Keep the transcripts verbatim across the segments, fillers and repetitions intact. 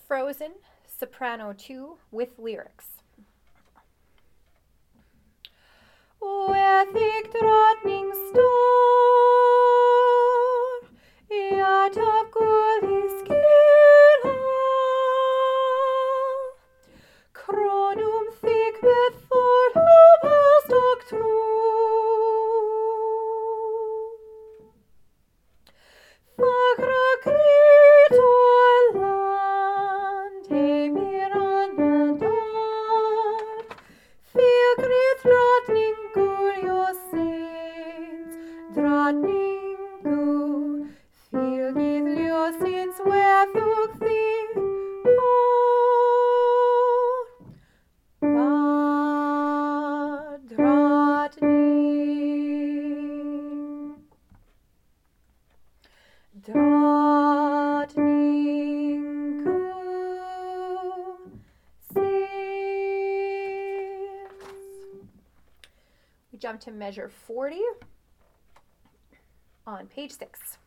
Frozen, soprano two with lyrics. Where thick drottning står, hjärt av gullig skilla, kronum thick med förhoppast och tro. Fagra gryt och land, hej miranadar, fegrit drottning Guljosins, drottning Gu, fegrit Ljosins, väthug thee, or, vad drottning, drottning Gu sings. We jump to measure forty on page six.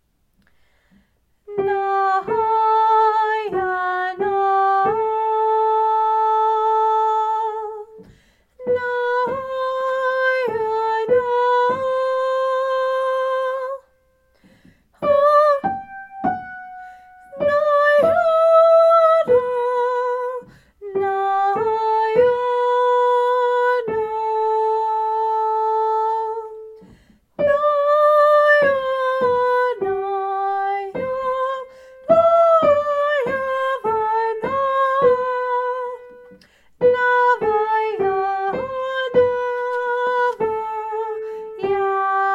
Na, ya, na, na, ya, na, ah, na, ya, na, na, ya, na, na, ya, na, ya, na, ya, va, na, na, va, ya, na, va, ya.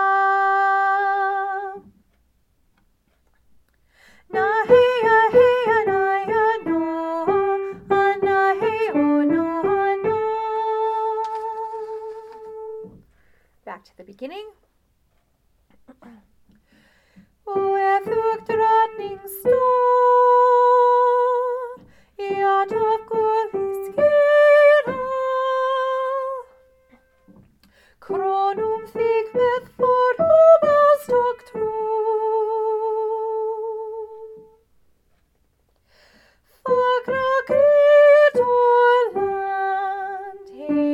Na hey ya hey ya na ya no, ah, na hey oh no no. Back to the beginning. Where thug drottning står, hjärt av gullig skilla, kronum thick med förhoppast och tro. Fagra gryt och land, hej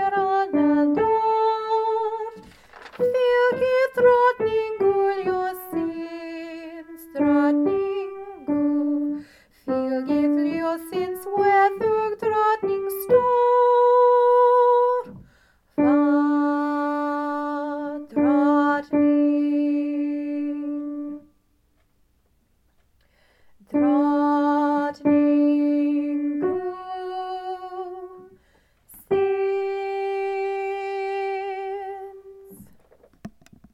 miranadar, fegit drottning Guljosins, drottning Gu, fegit Ljosins, väthug drottning står, vad drottning, drottning